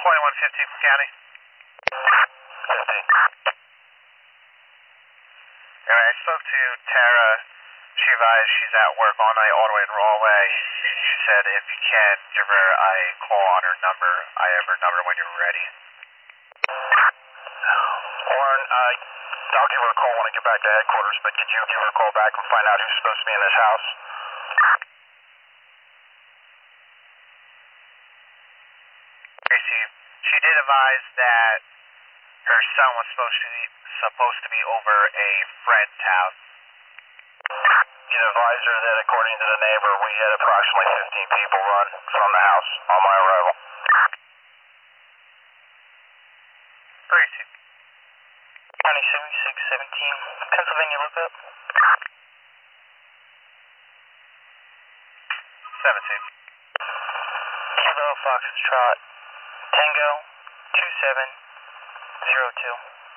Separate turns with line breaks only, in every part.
2115 from county.
15.
Anyway, I spoke to Tara. She advised she's at work all night, all the way in Rahway. She said if you can, give her a call on her number. I have her number when you're ready.
Lauren, I'll give her a call when I get back to headquarters, but could you give her a call back and find out who's supposed to be in this house?
Tracy, she did advise that her son was supposed to be over a friend's house.
You can advise her that according to the neighbor, we had approximately 15 people run from the house on my arrival.
Tracy.
County 7617, Pennsylvania lookup.
17.
Kilo Foxtrot, Tango 2702.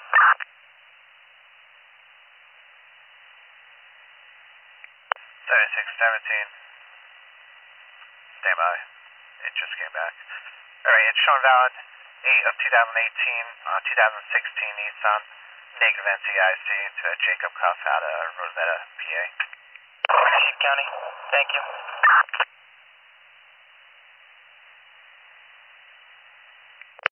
7617. Stand by. It just came back. Alright, it's showing valid 8 of 2018, 2016 Nissan, negative NCIC to Jacob Cuff out of Rosetta, PA.
County, thank you.